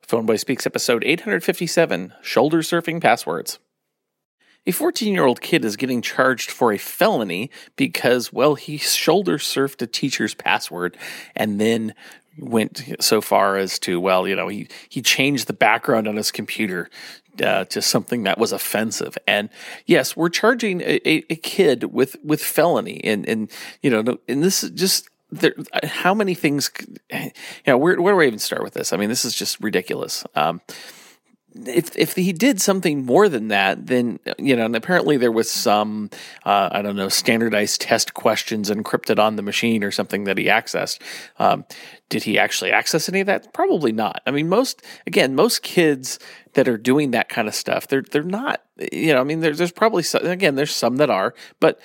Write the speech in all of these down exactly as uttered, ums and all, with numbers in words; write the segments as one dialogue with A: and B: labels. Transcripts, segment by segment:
A: Phoneboy Speaks episode eight hundred fifty-seven, Shoulder Surfing Passwords. A fourteen-year-old kid is getting charged for a felony because, well, he shoulder surfed a teacher's password and then went so far as to, well, you know, he, he changed the background on his computer uh, to something that was offensive. And yes, we're charging a, a, a kid with, with felony. And, and, you know, and this is just... There, how many things, you know, where, where do I even start with this? I mean, this is just ridiculous. Um, if if he did something more than that, then, you know, and apparently there was some, uh, I don't know, standardized test questions encrypted on the machine or something that he accessed. Um, did he actually access any of that? Probably not. I mean, most, again, most kids that are doing that kind of stuff, they're they're not, you know, I mean, there's, there's probably, some, again, there's some that are, but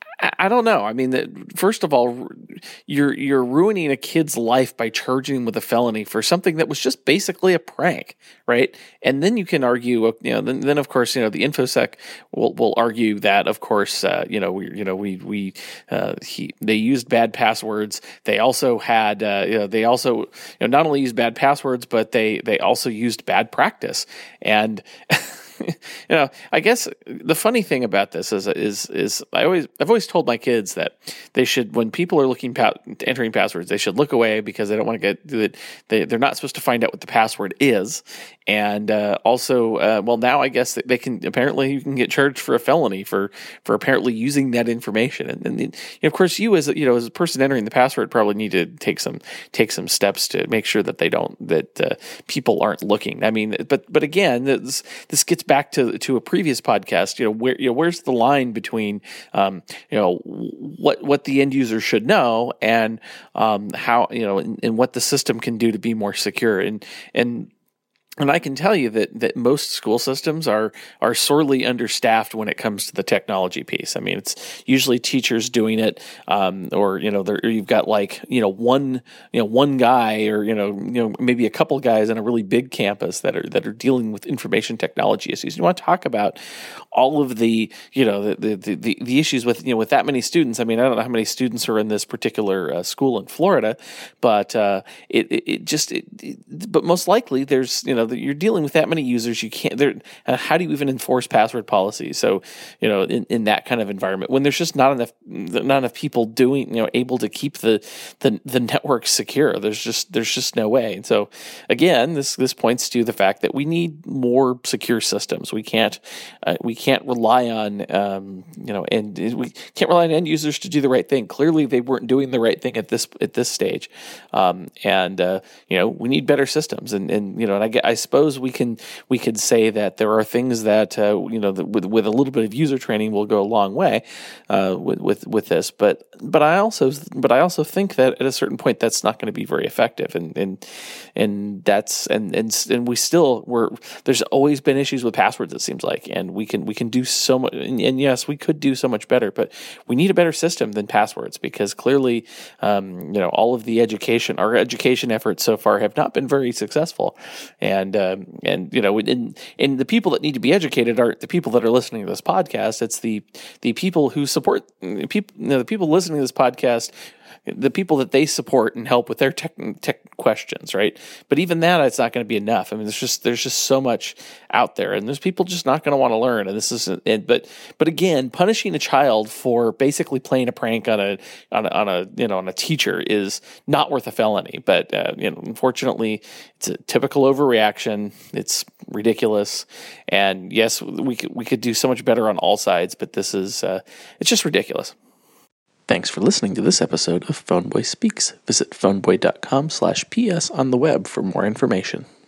A: I don't know. I mean, first of all, you're you're ruining a kid's life by charging him with a felony for something that was just basically a prank, right? And then you can argue, you know, then, then of course, you know, the InfoSec will will argue that, of course, uh, you know, we you know we we uh, he they used bad passwords. They also had, uh, you know, they also you know not only used bad passwords, but they they also used bad practice and. You know, I guess the funny thing about this is, is, is I always, I've always told my kids that they should, when people are looking, pa- entering passwords, they should look away because they don't want to get, that they, they're not supposed to find out what the password is. And, uh, also, uh, well, now I guess that they can, apparently you can get charged for a felony for, for apparently using that information. And, and, and of course you as, you know, as a person entering the password probably need to take some, take some steps to make sure that they don't, that, uh, people aren't looking. I mean, but, but again, this, this gets back to to a previous podcast, you know, where you know where's the line between um, you know what what the end user should know and um, how you know and, and what the system can do to be more secure and and. And I can tell you that that most school systems are are sorely understaffed when it comes to the technology piece. I mean, it's usually teachers doing it, um, or you know, there, you've got like you know one you know one guy, or you know you know maybe a couple guys on a really big campus that are that are dealing with information technology issues. You want to talk about all of the you know the the the, the issues with you know with that many students. I mean, I don't know how many students are in this particular uh, school in Florida, but uh, it, it it just it, it, but most likely there's you know. You're dealing with that many users. You can't. There. Uh, how do you even enforce password policies? So, you know, in, in that kind of environment, when there's just not enough, not enough people doing, you know, able to keep the the, the network secure. There's just there's just no way. And so, again, this this points to the fact that we need more secure systems. We can't uh, we can't rely on um, you know, and we can't rely on end users to do the right thing. Clearly, they weren't doing the right thing at this at this stage, um, and uh, you know, we need better systems. And and you know, and I get I. suppose we can we could say that there are things that uh, you know that with with a little bit of user training will go a long way uh, with with with this, but but I also but I also think that at a certain point that's not going to be very effective, and and and that's and and and we still we're there's always been issues with passwords, it seems like, and we can we can do so much, and, and yes, we could do so much better, but we need a better system than passwords because clearly um, you know all of the education our education efforts so far have not been very successful, and And um, and you know, and, and the people that need to be educated are the people that are listening to this podcast. It's the the people who support people. You know, the people listening to this podcast, the people that they support and help with their tech, tech questions, right? But even that, it's not going to be enough. I mean, there's just there's just so much out there, and there's people just not going to want to learn. And this is, and but but again, punishing a child for basically playing a prank on a on a, on a you know on a teacher is not worth a felony. But uh, you know, unfortunately, it's a typical overreaction. It's ridiculous, and yes, we could we could do so much better on all sides. But this is uh, it's just ridiculous. Thanks for listening to this episode of Phoneboy Speaks. Visit phoneboy dot com slash P S on the web for more information.